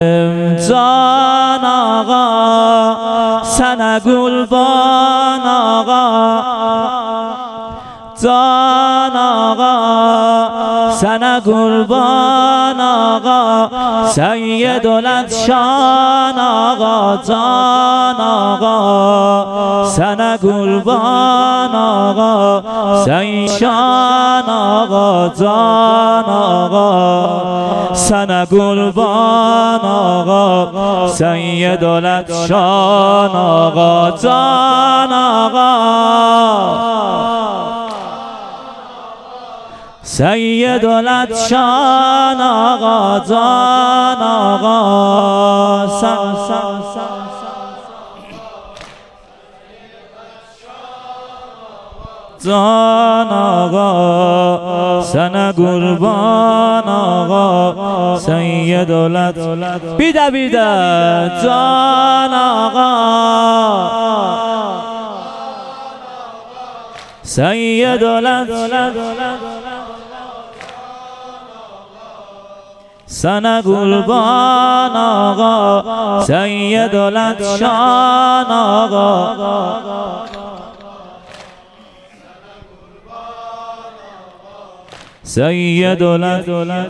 جان آقا سن گلبان آقا جان آقا سن گلبان آقا سید العطشان آقا جان آقا سن گلبان آقا سیشان آقا جان آقا سن گلبان آقا سید العطشان آقا جان آقا سید العطشان آقا جان آقا جان آقا سن قربان آقا سید العطشان بیده بیده جان آقا سید العطشان سن قربان آقا سید العطشان آقا سید العطشان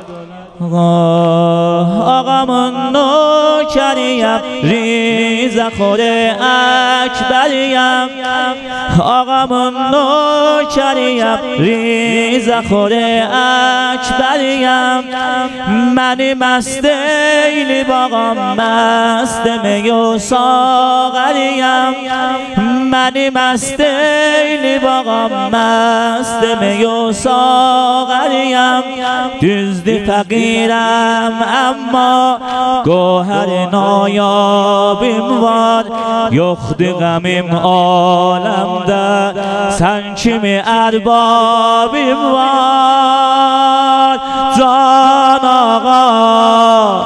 آقا من نوکریم ریز خود اکبریم آقا من نوکریم ریز خود اکبریم منی مست ایلی باقا مست می و ساغریم منی مست ایلی باقا مست می و ساغریم دزدی فقیرم اما گوهر نایابیم وار یخت غمیم عالم ده سنچیم اربابیم وار جان آقا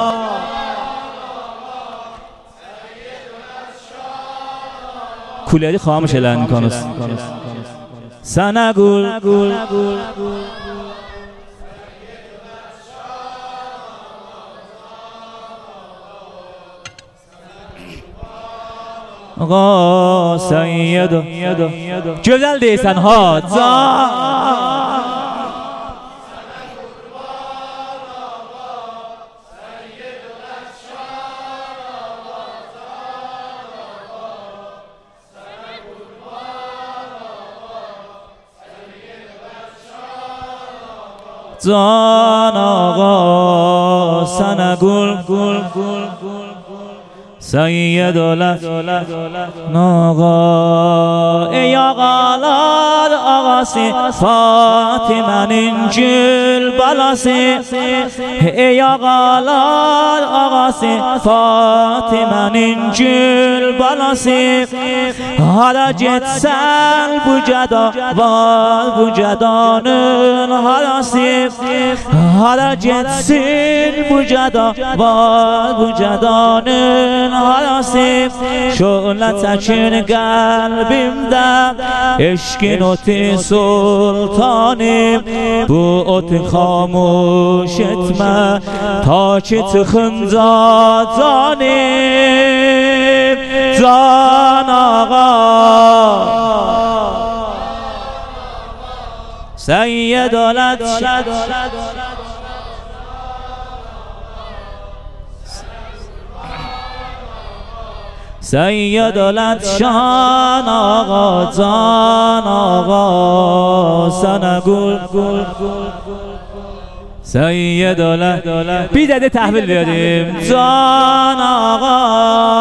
کولیری خاموش اعلان کنست سن گل آقا سید güzel değilsen ha جان آقا سن گل سید العطشان آقا ای آقالار آقاسی فاطمه‌nin gül balası ey ağalar ağası Fatime'nin gül balası hara getsen bu ceda var bu cedanın harası hara getsin bu ceda var bu cedanın harası şöyle tekin kalbimde eşkin oti sultanım bu oti خاموش etme ta ki tıxınca canım can ağa Seyyid العطشان Seyyid العطشان ağa can ağa sana gul Seyyid العطشان bir de tahvil verdim can ağa